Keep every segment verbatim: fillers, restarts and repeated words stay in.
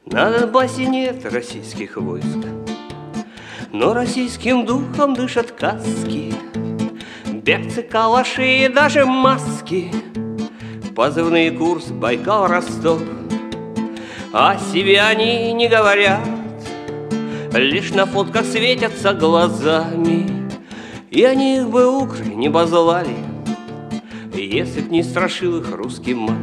На Донбассе нет российских войск, но российским духом дышат каски, берцы, калаши и даже маски. Позывный курс Байкал-Ростов. О себе они не говорят, лишь на фотках светятся глазами. И они их бы укры не базлали, если б не страшил их русский мат.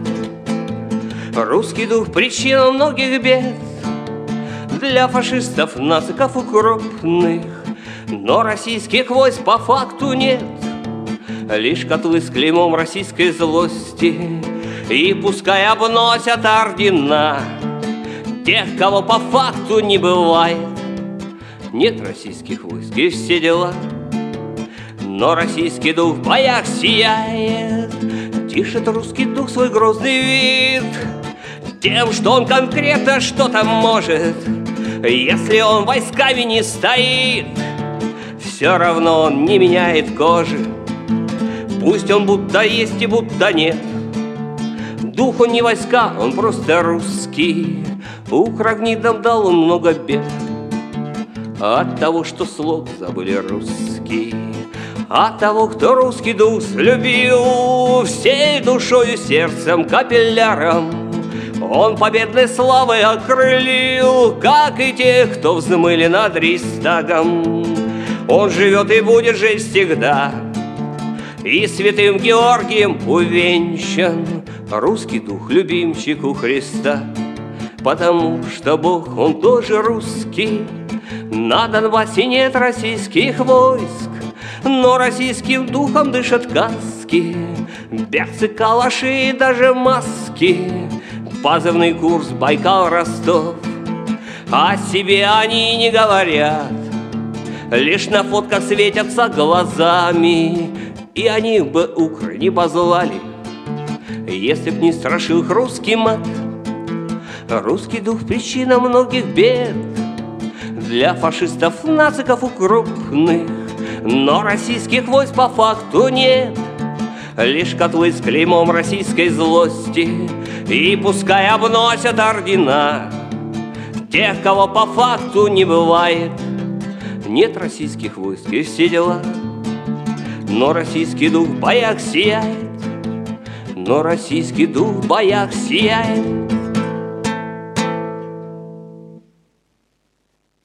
Русский дух — причина многих бед для фашистов, нациков укропных. Но российских войск по факту нет, лишь котлы с клеймом российской злости. И пускай обносят ордена тех, кого по факту не бывает. Нет российских войск и все дела, но российский дух в боях сияет. Тишит русский дух свой грозный вид тем, что он конкретно что-то может. Если он войсками не стоит, все равно он не меняет кожи. Пусть он будто есть и будто нет, дух он не войска, он просто русский. Украгнидам дал он много бед от того, что слог забыли русский. От того, кто русский дух любил всей душою, сердцем, капилляром, он победной славой окрылил, как и тех, кто взмыли над Рейхстагом. Он живет и будет жить всегда, и святым Георгием увенчан. Русский дух — любимчик у Христа, потому что Бог, он тоже русский. На Донбассе нет российских войск, но российским духом дышат каски, берцы, калаши и даже маски. Позывный курс Байкал-Ростов. О себе они не говорят, лишь на фотках светятся глазами. И они бы укры не позвали, если б не страшил их русский мат. Русский дух — причина многих бед для фашистов, нациков укропных. Но российских войск по факту нет, лишь котлы с клеймом российской злости. И пускай обносят ордена тех, кого по факту не бывает. Нет российских войск и все дела, но российский дух в боях сияет. Но российский дух в боях сияет.